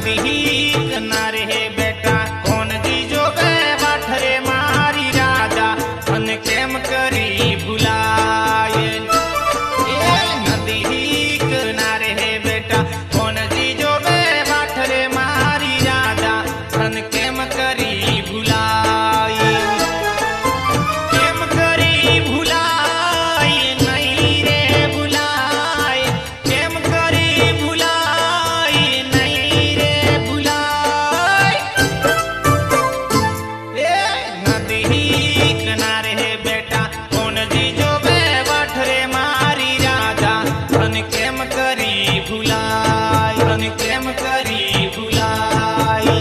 नदी किनारे बेटा कौन दीजो गे बाठरे मारी राजा मन केम करी भुलाए। ए नदी किनारे बेटा कौन दीजो गे बाठरे मारी राजा मन केम करी भुलाए। केम करी भुलाए नहीं रे भुलाए, केम करी भुलाए नहीं रे भुलाए। ए नदी किनारे बेटा कौन दीजो गे बाठरे मारी राजा मन केम करी भुलाए, मन केम करी भुलाए।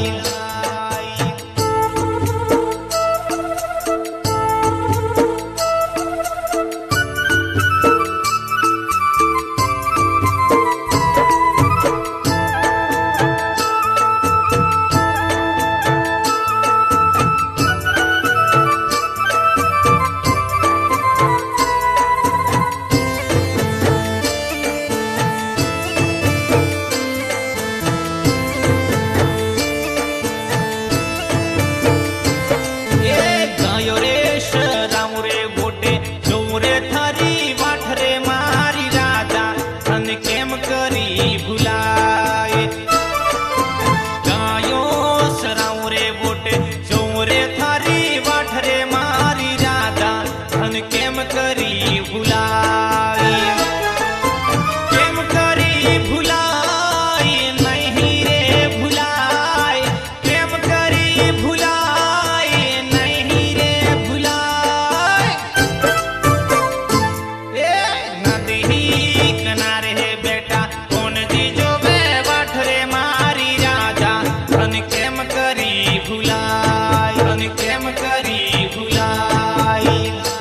केम करी भुलाए। गायो सराऊ रे बोटे चौरे थारी बाठरे मारी राजा धन केम करी भुलाए। केम करी भुलाए नहीं रे भुलाए, केम करी भुलाए नहीं रे भुलाए। ए नदी किनारे बेटा कौन दीजो गे बाठरे मारी राजा धन केम करी भुलाए, धन केम करी भुलाए।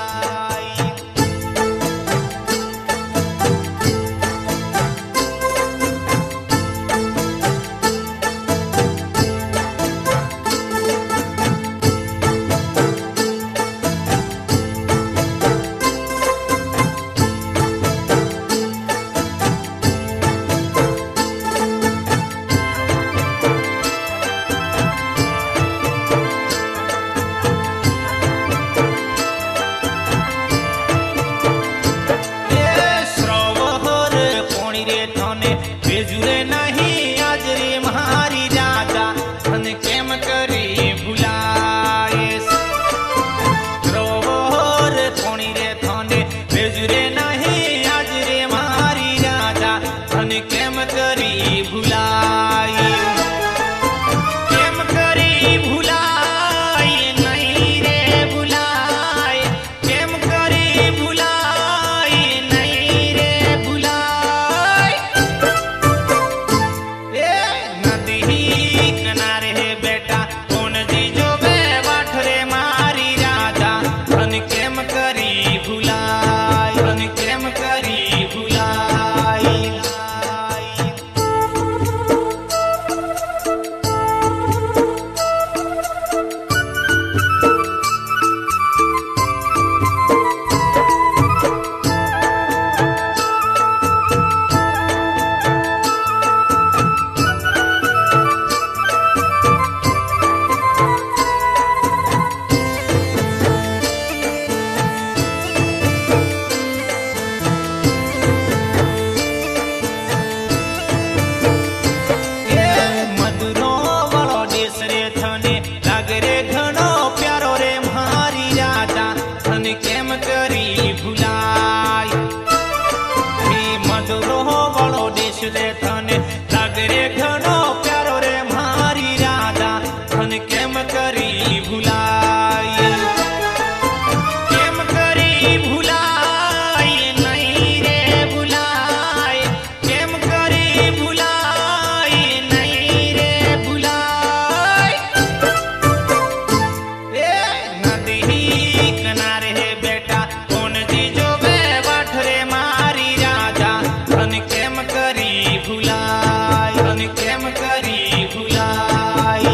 बेजुरे नहीं आज रे महारी राजा धन केम करी भुलाए। सरोवर थोड़ी रे थाने बेजुरे नहीं आज रे महारी राजा धन केम करी भुलाए। केम करी भुलाए नहीं रे भुलाए, केम करी भुलाए नहीं रे भुलाए। नदी किनारे बेटा कौन दीजो गे बाठरे मारी राजा धन केम करी भुलाए, धन केम करी भुलाए। केम करी भुलाए। मधुरो वालो देश रे थाने लागरे घणो प्यारो रे मारी राजा धन केम करी भुलाए। केम करी भुलाए नहीं रे भुलाए, केम करी भुलाए नहीं रे भुलाए। ए नदी किनारे बेटा कौन दीजो गे बाठरे मारी राजा धन केम करी भुलाए, धन केम करी भुलाए।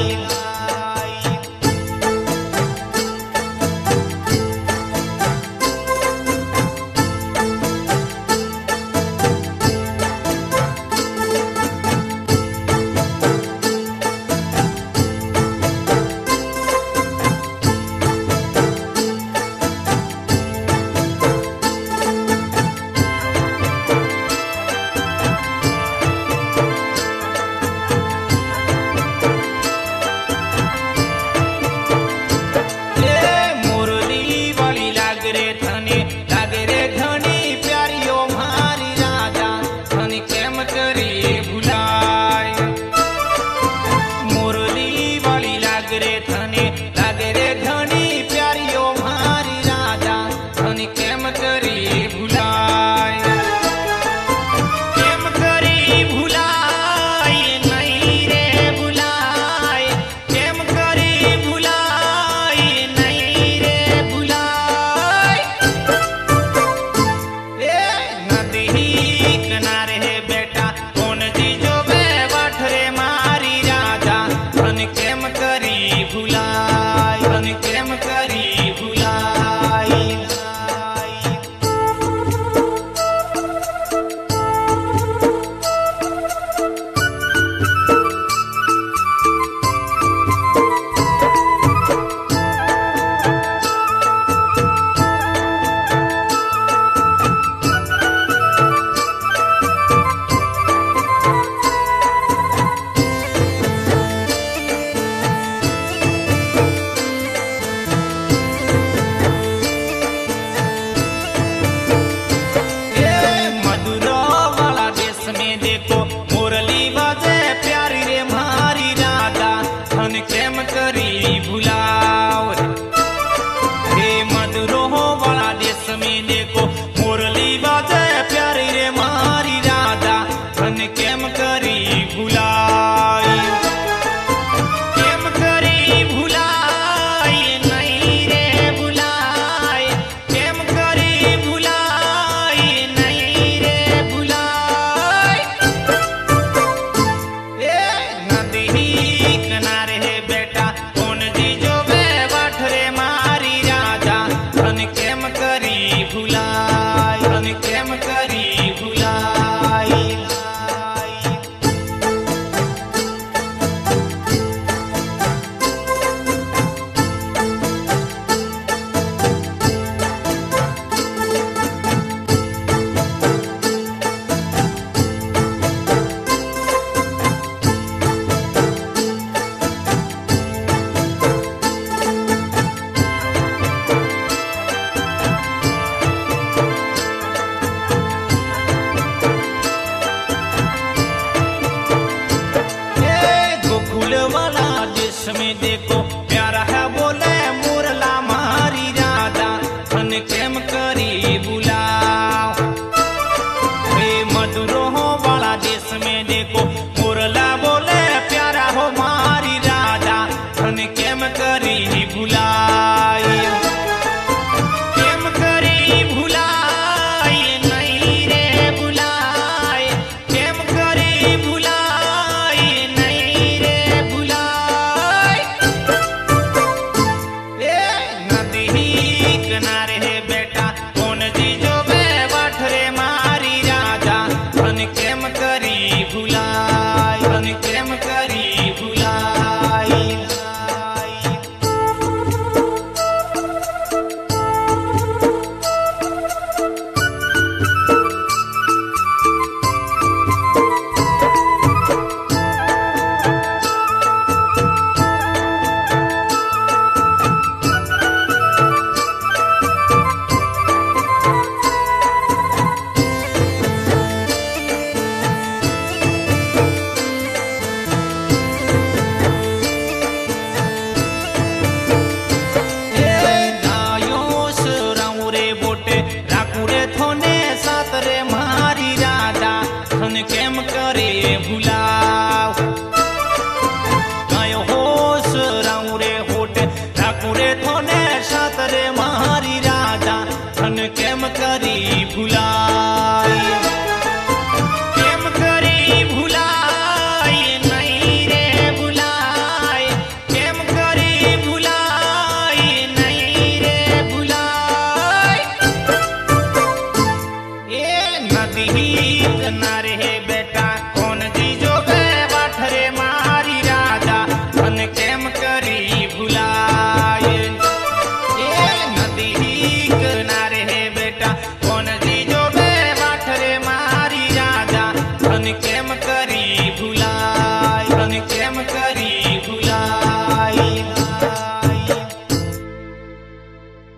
में देखो प्यारा है बोले मोरला मारी राजा धन केम करी बुलाओ। हे मधुरो हो वाला देश में देखो मोरला बोले प्यारा हो मारी राजा धन केम करी बुलाई। केम करी भुलाई नहीं रे बुलाई, केम करी भुलाई नहीं रे बुलाई। ए नदी किनारे है बेटा कौन जी जो बैठ रे मारी राजा धन केम करी भुलाई, धन केम करी भुलाई। केम करे भुलाओ गायो होश राऊ रे होट ठाकुरे थोने सात रे मारी राजा धन केम करी भुलाई। केम करी भुलाई नहीं रे बुलाई, केम करी भुलाई नहीं रे बुलाई। ए नदी किनारे है